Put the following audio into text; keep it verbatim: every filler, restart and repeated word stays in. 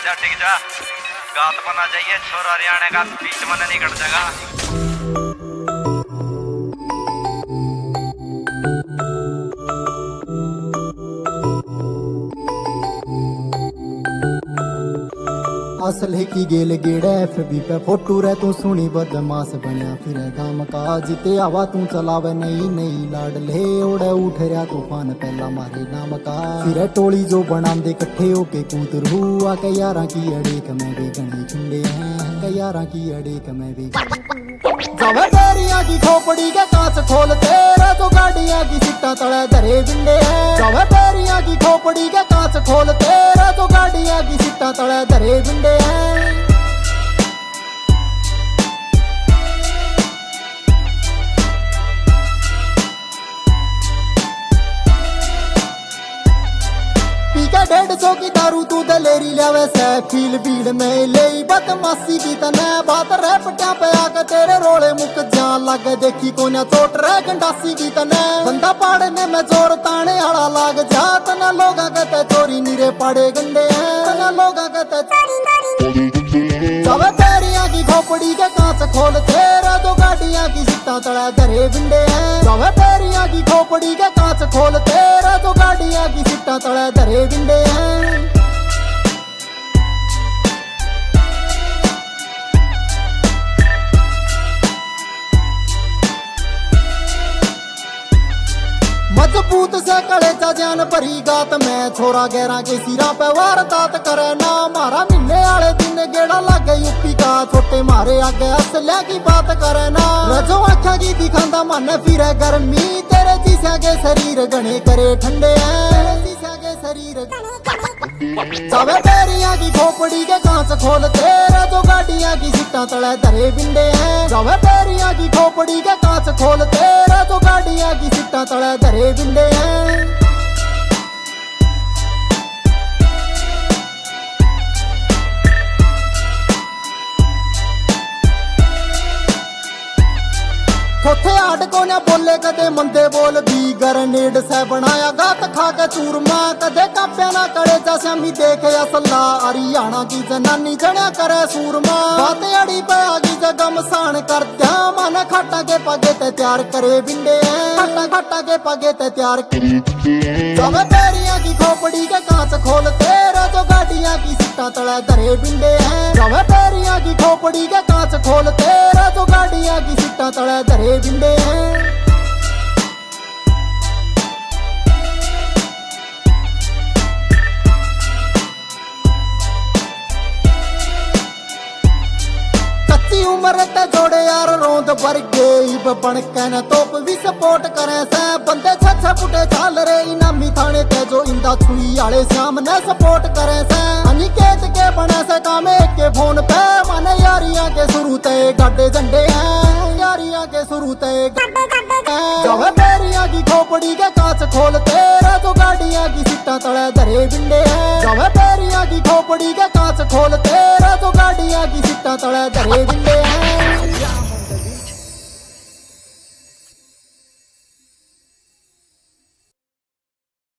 जा टिक जा, गात बना चाहिए छोरा हरियाणा का, बीच में नहीं कट जाएगा। असले की गेल गेड़ा एफ बी पे फोटू रे तू सुनी बदमाश बनया फिर काम का जिते आवा तू चलावे नई नई लाड ले ओड़े उठ रहा तूफान पहला मारे नाम का फिर टोली जो बनांदे कट्ठे होके कूतर हुआ के यारा की अड़ेक में भी गणी चुंडे हैं के यारा की अड़ेक में भी जावे बेरिया की खोपड़ी के कांच खोल तेरा तो गाड़ियां की सिट्टा तले धरे बिंडे हैं जावे बेरिया की खोपड़ी के कांच खोल तेरा तो गाड़ियां की सिट्टा तले धरे बिंडे हैं। डेढ़ सौ की दारू तू दलेरी लियावे से फील भीड़ में ले बदमाशी की तने बात रैपटिया पे आके तेरे रोले मुक जान लग देखी कोन्या चोट रह गंडासी की तने बंदा पाड़ने में जोर ताने आड़ा लाग जा तना लोगा कहते चोरी नीरे पाड़े गंडे हैं तना लोगा कहते जावे पैरिया की खोपड़ी के कांच खोल तेरा तो गाड़ियां की सिट्टा तड़ा धरे बिंडे हैं जावे पैरिया की खोपड़ी के कांच खोल तेरा तो गाड़ियां की सिट्टा तड़ा धरे बिंडे हैं। मजबूत से कड़े चा जान भरी गात में छोरा गैरा के सिरा पे वारदात करे ना मारा मिलने वाले दिन गेड़ा लगे यूपी का छोटे मारे आगे असलिया की बात करे ना रजो आख्या की दिखांदा मन फिरे गर्मी तेरे जीसा के शरीर गणे करे ठंडे हैं जीसा के शरीर जावे पैरिया की खोपड़ी के कांच खोल तेरा तो गाड़ियां की सिट्टा तले धरे बिंडे हैं जावे पैरिया की खोपड़ी के कांच खोल तेरा तो गाड़ियां की सिट्टा तले धरे बिंडे हैं। चौथे आठ को न बोले कदे मंदे बोल भी गरनेड से बनाया गात खा के चूरमा कदे काप्या ना करे जा श्यामी देखे असला हरियाणा की जनानी जणा करे सूरमा बातें अड़ी पे आगी जगह मसान कर द्या मन खाटा के पगे ते तैयार करे बिंडे खाटा खाटा के पगे ते तैयार जावे पैरिया की खोपड़ी के कांच खोल तेरा तो गाड़ियां की सिट्टा तले धरे बिंडे हैं जावे पैरिया की खोपड़ी के कांच खोल तेरा तो गाड़ियां की सिट्टा तले धरे बिंडे हैं। कच्ची उम्र ते जोड़े यार रोंद वर्गे इब बन के न तोप भी सपोर्ट करे से बंदे छछे फुटे चाल रे इनामी थाने ते जो इंदा छुई आले श्याम ने सपोर्ट करे से अनिकेत के बने से कामे के फोन पे माने यारियां के शुरू ते गड्ढे झंडे हैं यारियां के शुरू ते जावे पैरिया की खोपड़ी के कांच खोल तेरा तो गाड़ियां की सिट्टा तले धरे बिंडे हैं जावे पैरिया की खोपड़ी के कांच खोल तेरा तो गाड़ियां की सिट्टा तले धरे बिंडे हैं।